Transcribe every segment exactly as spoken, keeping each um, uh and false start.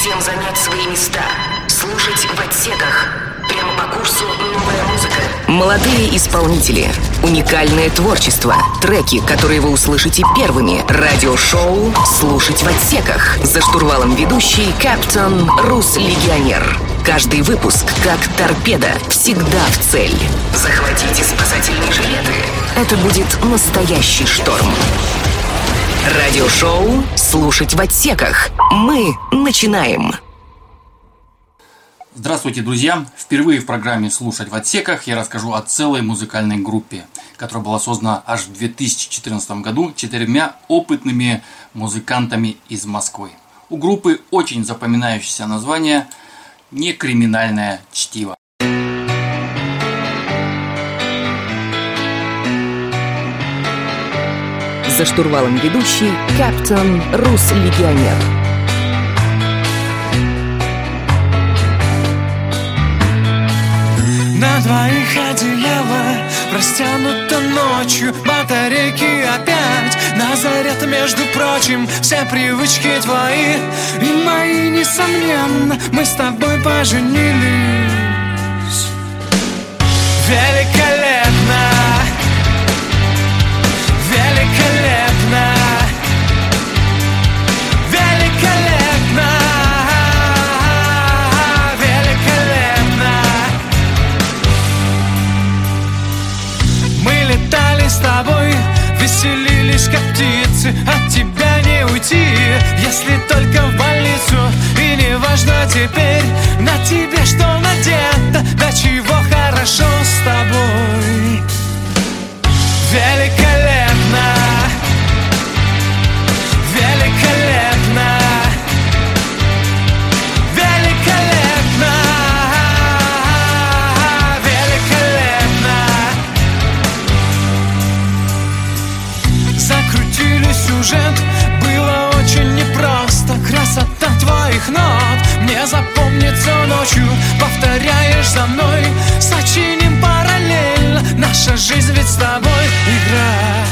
Всем занять свои места. Слушать в отсеках. Прямо по курсу новая музыка. Молодые исполнители. Уникальное творчество. Треки, которые вы услышите первыми. Радиошоу «Слушать в отсеках». За штурвалом ведущий Кэптон Рус Легионер. Каждый выпуск как торпеда. Всегда в цель. Захватите спасательные жилеты. Это будет настоящий шторм. Радиошоу «Слушать в отсеках». Мы начинаем. Здравствуйте, друзья! Впервые в программе «Слушать в отсеках» я расскажу о целой музыкальной группе, которая была создана аж в две тысячи четырнадцатом году четырьмя опытными музыкантами из Москвы. У группы очень запоминающееся название «Некриминальное чтиво». За штурвалом ведущий Кэптон Рус Легионер. На двоих одеяло растянуто ночью, батарейки опять на заряд, между прочим, все привычки твои и мои, несомненно, мы с тобой поженились. Великолепно, великолепно, великолепно, великолепно. Мы летали с тобой, веселились как птицы, от тебя не уйти, если только в больницу. И не важно теперь, на тебе что надето, до чего хорошо с тобой. Великолепно, великолепно, великолепно, великолепно. Закрутили сюжет, было очень непросто. Красота твоих нот мне запомнится ночью. Повторяешь за мной, сочиним параллельно. Наша жизнь ведь с тобой игра.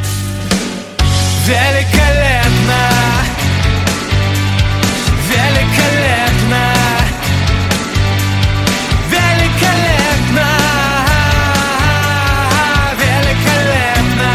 Великолепно, великолепно, великолепно, великолепно.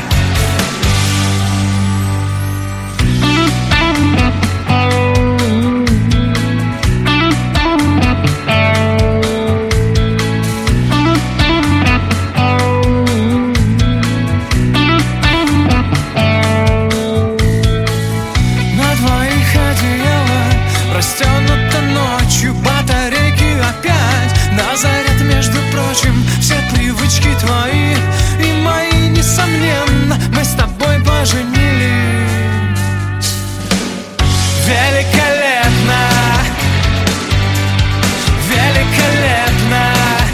Растянуто ночью, батарейки опять на заряд, между прочим, все привычки твои и мои, несомненно, мы с тобой поженились. Великолепно, великолепно,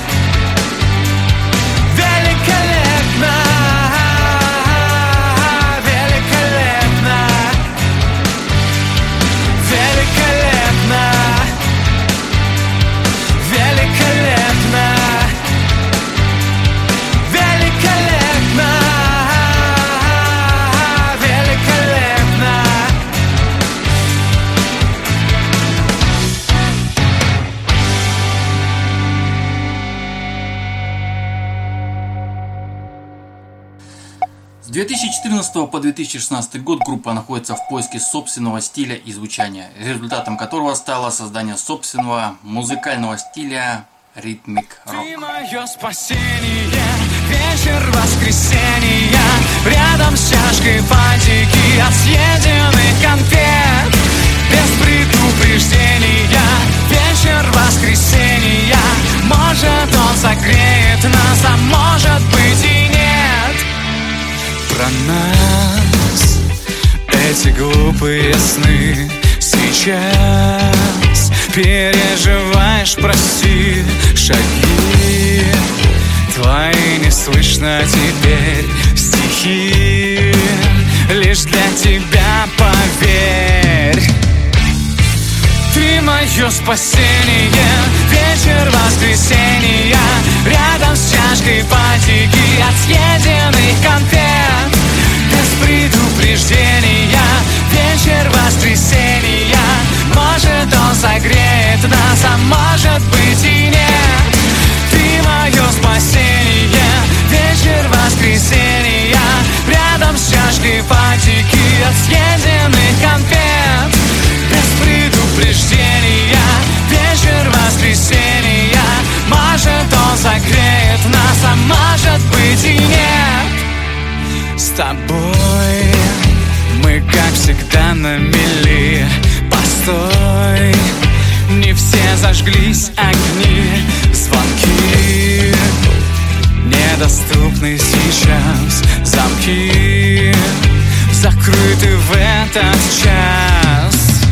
великолепно, великолепно, великолепно, великолепно, великолепно, великолепно. С две тысячи четырнадцатого по две тысячи шестнадцатый год группа находится в поиске собственного стиля и звучания, результатом которого стало создание собственного музыкального стиля ритмик рок. Ты мое спасение, вечер воскресенья, рядом с чашкой фантики от съеденных конфет. Без предупреждения, вечер воскресенья, может он согреет нас, а может быть и нет. Про нас эти глупые сны сейчас переживаешь, прости, шаги твои не слышно теперь, стихи лишь для тебя, поверь. Ты мое спасение, вечер воскресенья, рядом с чашкой фантики от съеденных конфет. Без предупреждения, вечер воскресенья, может съеденных конфет. Без предупреждения вечер воскресенья. Может, он согреет нас, а может быть и нет. С тобой мы, как всегда, на мели. Постой, не все зажглись огни. Звонки недоступны сейчас. Замки закрыты в этот час.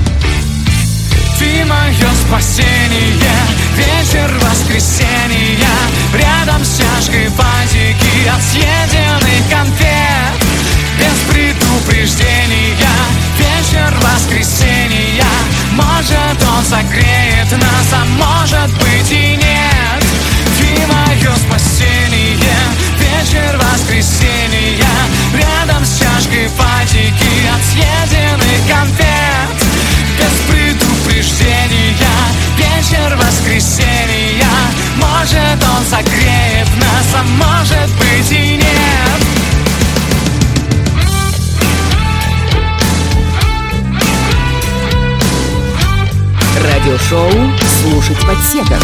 Ты мое спасение, вечер воскресенья. Рядом с чашкой фантики от съеденных конфет. Без предупреждения вечер воскресенья. Может, он согреет нас, а может быть и нет. Ты мое спасение, вечер воскресенья. Рядом с чашкой фантики от съеденных конфет. Без предупреждения вечер воскресенья. Может, он согреет нас, а может быть и нет. Радиошоу «Слушать в отсеках».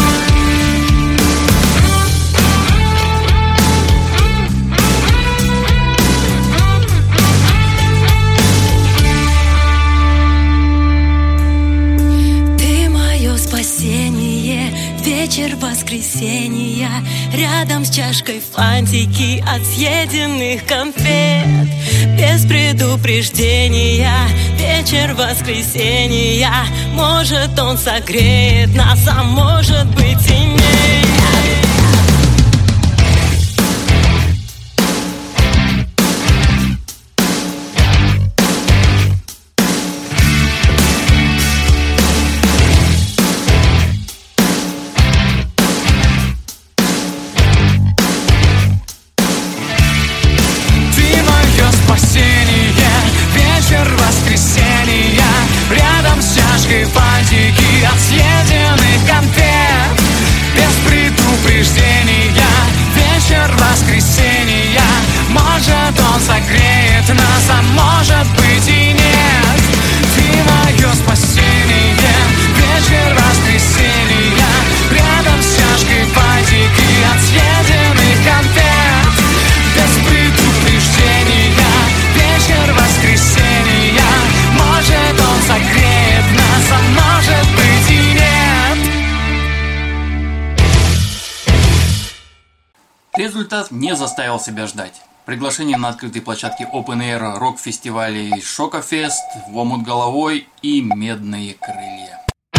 Ты мое спасение, вечер воскресенья. Рядом с чашкой фантики от съеденных конфет. Без предупреждения вечер воскресенья. Может, он согреет нас, а может быть и нет. Фантики от съеденных конфет. Без предупреждения вечер воскресенья. Может, он согреет нас, а может быть и нет. Ты мое спасение, вечер воскресенья. Рядом с чашкой фантики от съеденных конфет. Без предупреждения вечер воскресенья. Может, он согреет нас, а может быть и нет. Результат не заставил себя ждать. Приглашение на открытой площадке Open Air рок-фестивалей Шокофест, В омут головой и Медные крылья.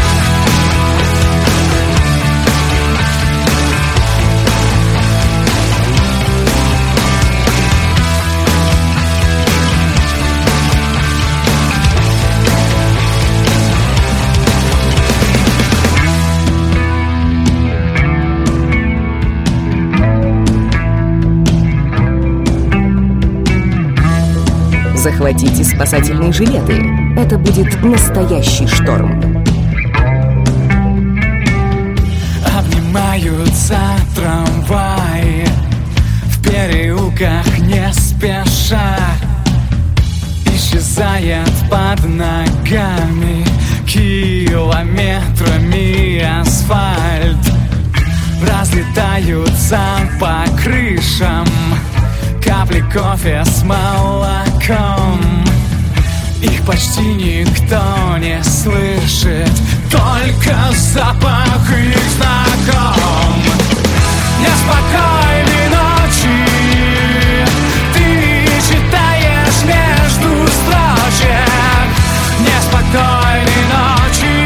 Захватите спасательные жилеты. Это будет настоящий шторм. Обнимаются трамваи в переулках не спеша. Исчезает под ногами километрами асфальт. Разлетаются по крышам капли кофе с молоком. Их почти никто не слышит, только запах их знаком. Неспокойной ночи ты читаешь между строчек. Неспокойной ночи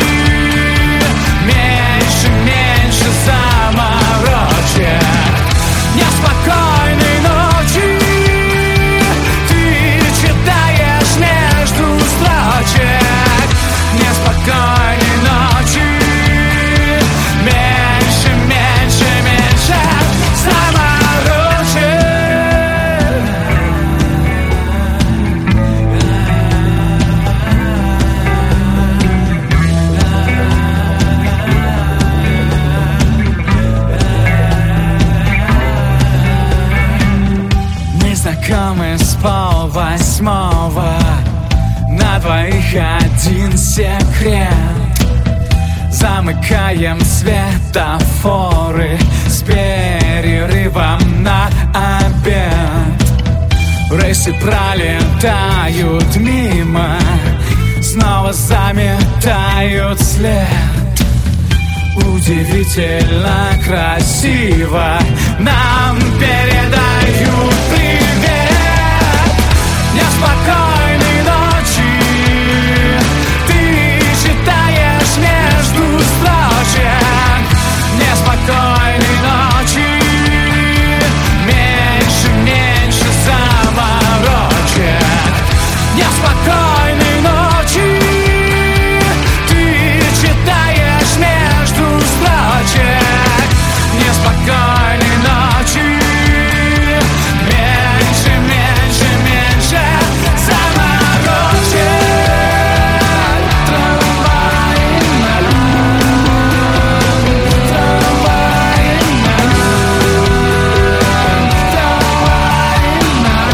меньше, меньше заморочек. Неспокойной ночи ты читаешь между строчек. Неспокойной ночи меньше, меньше, меньше заморочек. Незнакомый с полвосьмого на двоих один секрет. Замыкаем светофоры с перерывом на обед. Рейсы пролетают мимо, снова заметают след. Удивительно красиво нам передают привет. Неспокойной ночи ты читаешь между строчек. Неспокойной ночи меньше, меньше заморочек. Неспокойной ночи ты читаешь между строчек. Неспокойной ночи меньше, меньше, меньше заморочек. Трамвай нам, трамвай нам, трамвай нам,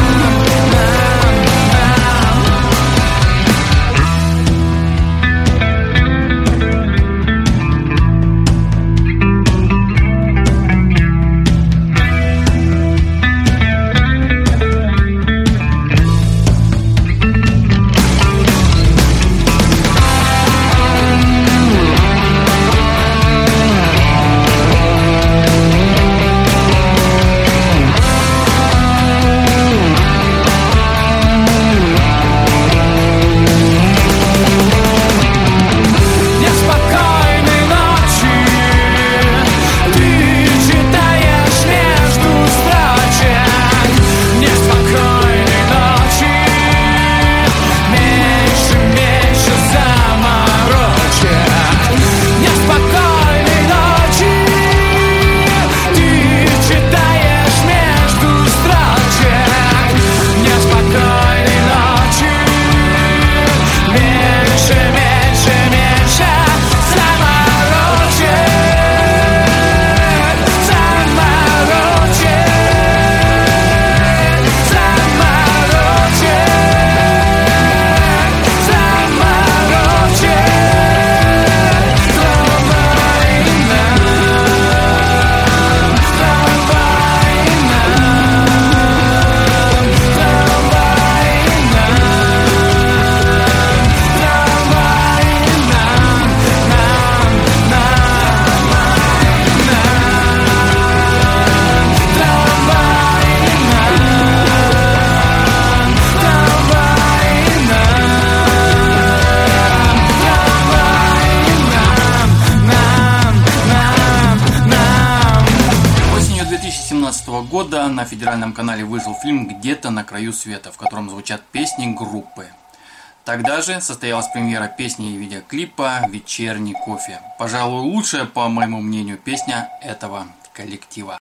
года на федеральном канале вышел фильм «Где-то на краю света», в котором звучат песни группы. Тогда же состоялась премьера песни и видеоклипа «Вечерний кофе». Пожалуй, лучшая, по моему мнению, песня этого коллектива.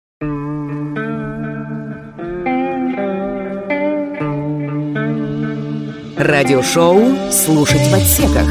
Радиошоу «Слушать в отсеках».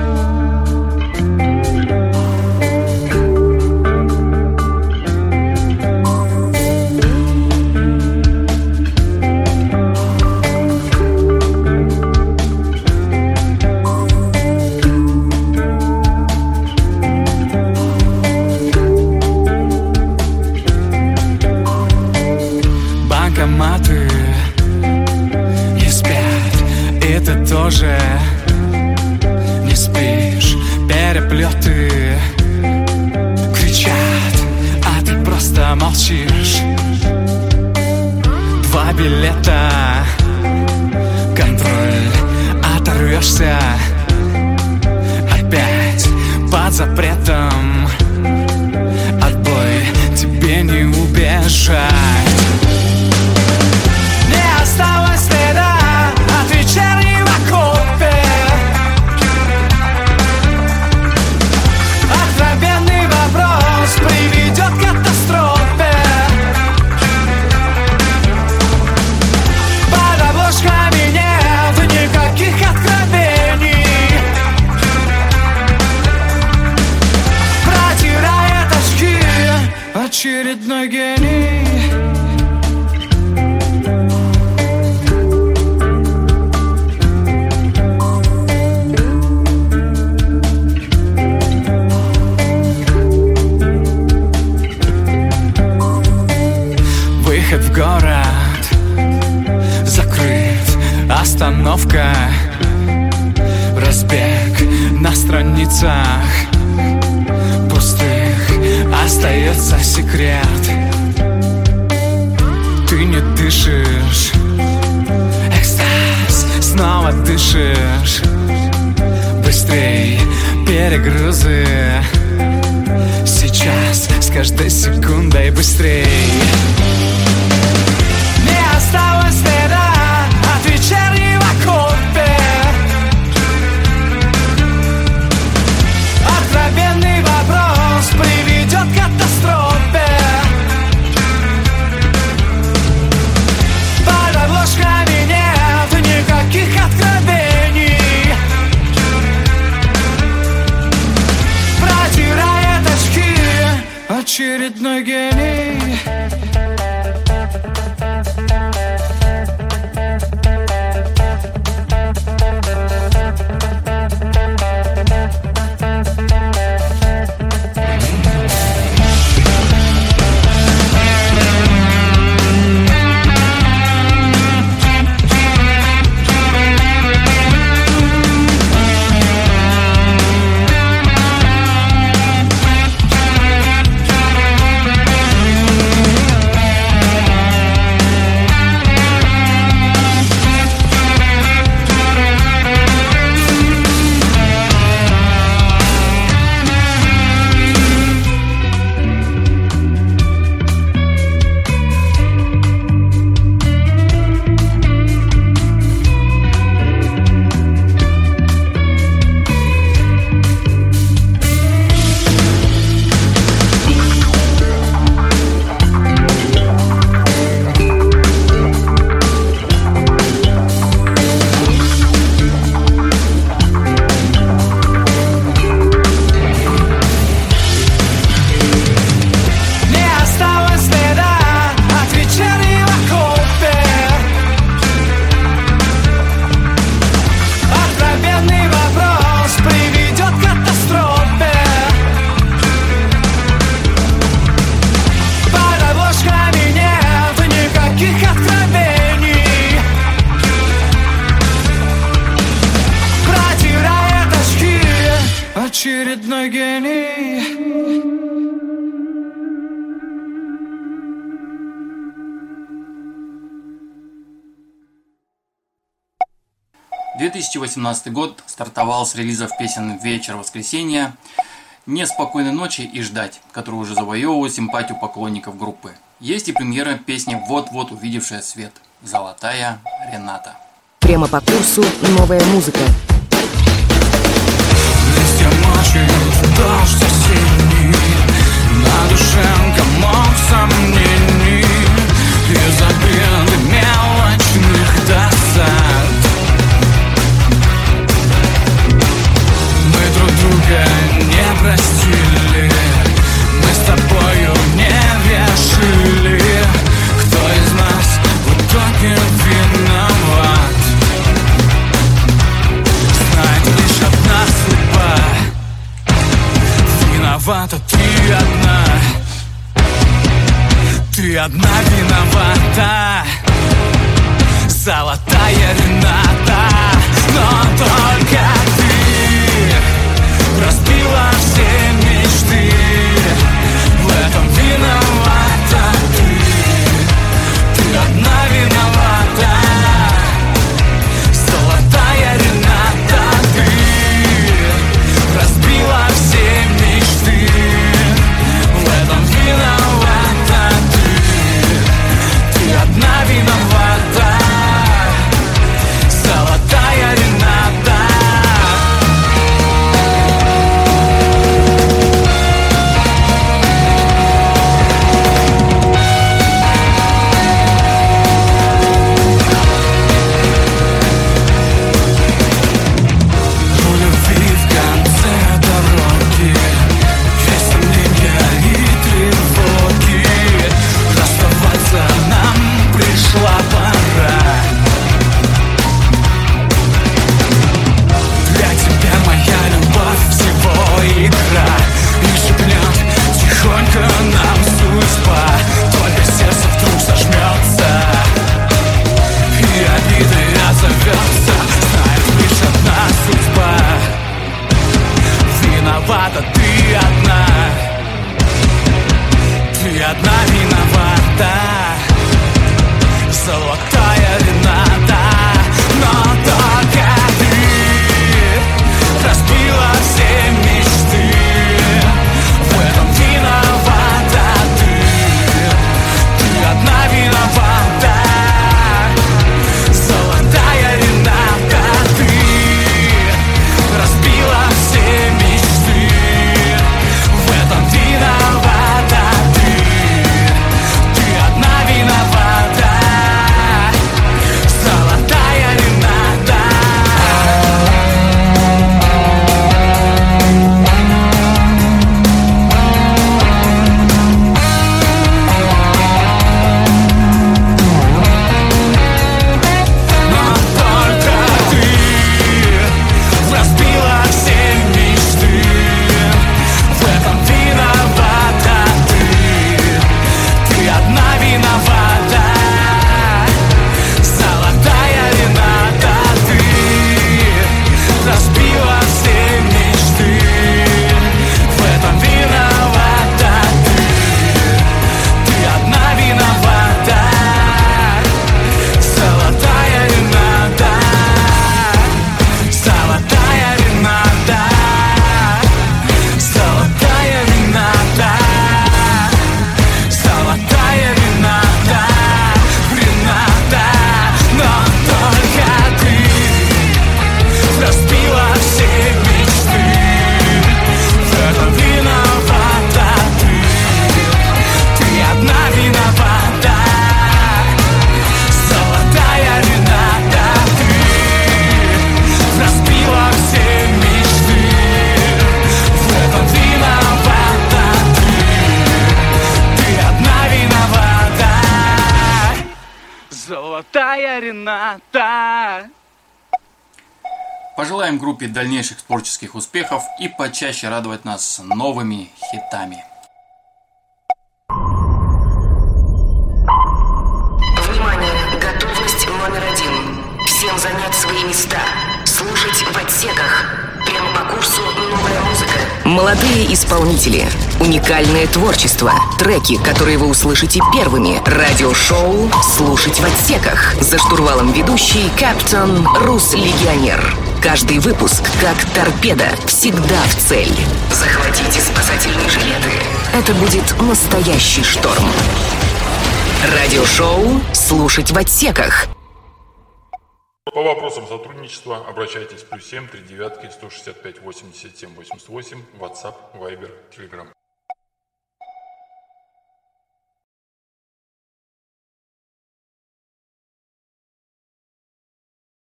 Банкоматы не спят, и ты тоже не спишь. Переплеты кричат, а ты просто молчишь. Два билета, контроль, оторвешься опять под запретом. Отбой, тебе не убежать. Не осталось следа от вечернего кофе. Откровенный вопрос приведет к катастрофе. Под обложками нет никаких откровений. Протирает очки очередной гений. остановка, разбег на страницах пустых остается секрет. Ты не дышишь, экстаз, снова дышишь. Быстрей перегрузы, сейчас с каждой секундой быстрей. Не осталось следа от вечернего кофе. Откровенный вопрос приведет к катастрофе. Под обложками нет никаких откровений. Протирает очки очередной гений. Очередной гений. две тысячи восемнадцатый год стартовал с релизов песен «Вечер воскресенья», «Неспокойной ночи» и «Ждать», которые уже завоевывают симпатию поклонников группы. Есть и премьера песни «Вот-вот увидевшая свет» «Золотая Рената». Прямо по курсу новая музыка. Листья мочат, дождь осенний, на душе комок сомнений из обид мелочных досад. Мы друг друга не простили, мы с тобою не решили, кто из нас в итоге виноват. Знает лишь одна судьба, виновата ты одна. Ты одна виновата, золотая Рената. Но только ты разбила все мечты, в этом виновата ты. Ты одна виновата, золотая Рената. Ты разбила все мечты, в этом виновата ты. Ты одна виновата, золотая. Рената. Пожелаем группе дальнейших творческих успехов и почаще радовать нас новыми хитами. Внимание, готовность номер один. Всем занять свои места. Слушать в отсеках. Прямо по курсу новая музыка. Молодые исполнители. Уникальное творчество. Треки, которые вы услышите первыми. Радиошоу «Слушать в отсеках». За штурвалом ведущий Каптан Рус Легионер. Каждый выпуск как торпеда. Всегда в цель. Захватите спасательные жилеты. Это будет настоящий шторм. Радиошоу «Слушать в отсеках». По вопросам сотрудничества обращайтесь плюс семь три девятки сто шестьдесят пять восемьдесят семь восемьдесят восемь, WhatsApp, Viber, Telegram.